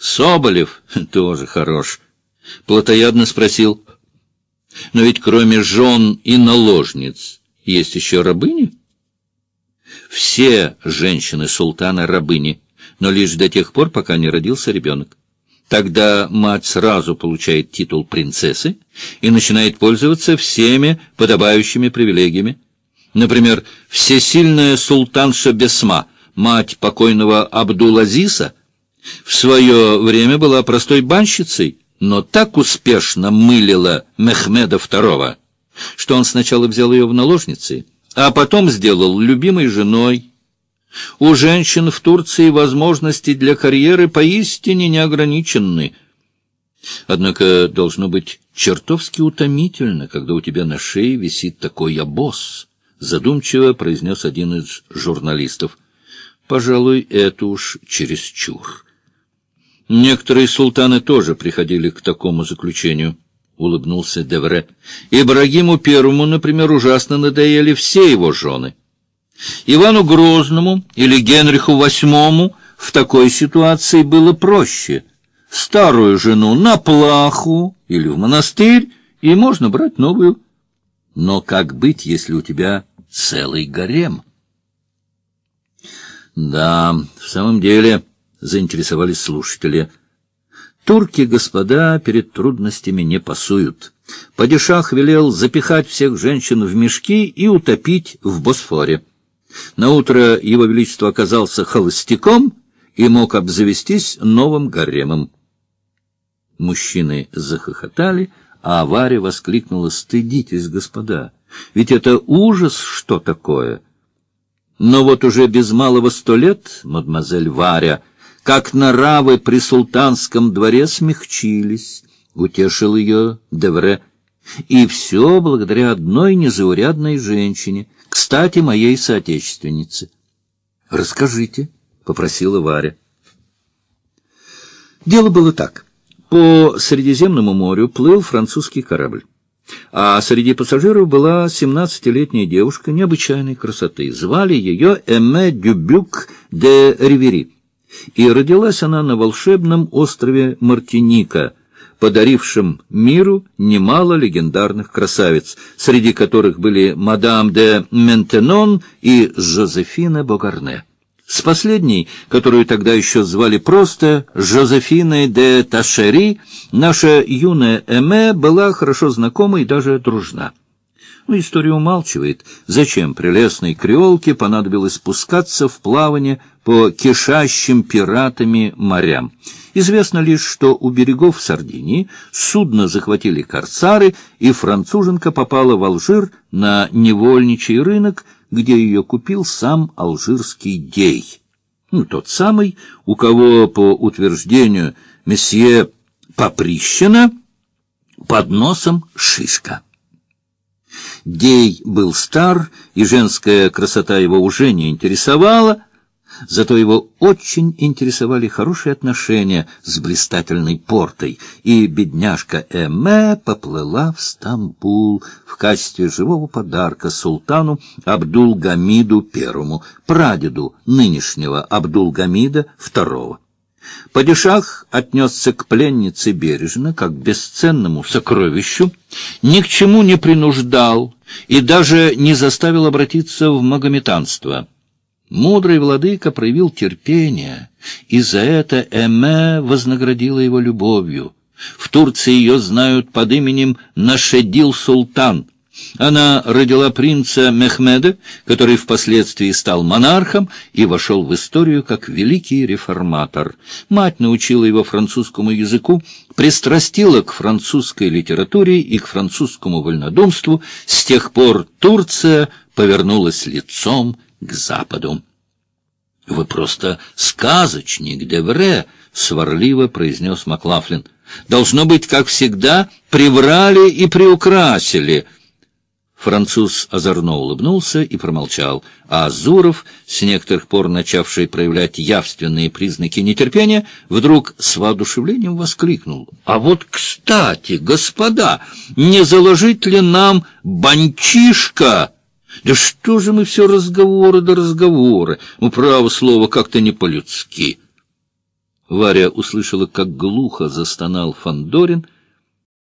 Соболев тоже хорош. Плотоядно спросил: но ведь кроме жен и наложниц есть еще рабыни? Все женщины султана рабыни, но лишь до тех пор, пока не родился ребенок. Тогда мать сразу получает титул принцессы и начинает пользоваться всеми подобающими привилегиями. Например, всесильная султанша Бесма, мать покойного Абдул-Азиса, в свое время была простой банщицей, но так успешно мылила Мехмеда II, что он сначала взял ее в наложницы, а потом сделал любимой женой. У женщин в Турции возможности для карьеры поистине неограниченны. Однако должно быть чертовски утомительно, когда у тебя на шее висит такой обоз, задумчиво произнес один из журналистов. Пожалуй, это уж чересчур. Некоторые султаны тоже приходили к такому заключению, улыбнулся Девре. Ибрагиму I, например, ужасно надоели все его жены. Ивану Грозному или Генриху VIII в такой ситуации было проще. Старую жену на плаху или в монастырь, и можно брать новую. Но как быть, если у тебя целый гарем? Да, в самом деле, заинтересовались слушатели. Турки, господа, перед трудностями не пасуют. Падишах велел запихать всех женщин в мешки и утопить в Босфоре. Наутро его величество оказался холостяком и мог обзавестись новым гаремом. Мужчины захохотали, а Варя воскликнула: «Стыдитесь, господа, ведь это ужас, что такое!» Но вот уже без малого 100 лет, мадемуазель Варя, как нравы при султанском дворе смягчились, утешил ее Девре. И все благодаря одной незаурядной женщине, кстати, моей соотечественнице. «Расскажите», — попросила Варя. Дело было так. По Средиземному морю плыл французский корабль, а среди пассажиров была 17-летняя девушка необычайной красоты. Звали ее Эме Дюбюк де Ривери, и родилась она на волшебном острове Мартиника, подарившем миру немало легендарных красавиц, среди которых были мадам де Ментенон и Жозефина Богарне. С последней, которую тогда еще звали просто Жозефиной де Ташери, наша юная Эме была хорошо знакома и даже дружна. Но история умалчивает, зачем прелестной креолке понадобилось спускаться в плавание по кишащим пиратами морям. Известно лишь, что у берегов Сардинии судно захватили корсары, и француженка попала в Алжир на невольничий рынок, где ее купил сам алжирский dey. Тот самый, у кого, по утверждению месье Поприщина, под носом шишка. Dey был стар, и женская красота его уже не интересовала, зато его очень интересовали хорошие отношения с блистательной портой, и бедняжка Эме поплыла в Стамбул в качестве живого подарка султану Абдул-Гамиду I, прадеду нынешнего Абдул-Гамида II. Падишах отнесся к пленнице бережно, как к бесценному сокровищу, ни к чему не принуждал и даже не заставил обратиться в магометанство. Мудрый владыка проявил терпение, и за это Эме вознаградила его любовью. В Турции ее знают под именем Нашедил-Султан. Она родила принца Мехмеда, который впоследствии стал монархом и вошел в историю как великий реформатор. Мать научила его французскому языку, пристрастила к французской литературе и к французскому вольнодумству. С тех пор Турция повернулась лицом к Западу. — Вы просто сказочник, Девре, — сварливо произнес Маклафлин. — Должно быть, как всегда, приврали и приукрасили. Француз озорно улыбнулся и промолчал, а Зуров, с некоторых пор начавший проявлять явственные признаки нетерпения, вдруг с воодушевлением воскликнул: «А вот, кстати, господа, не заложить ли нам банчишка? Да что же мы все разговоры да разговоры? Право слово, как-то не по-людски». Варя услышала, как глухо застонал Фандорин,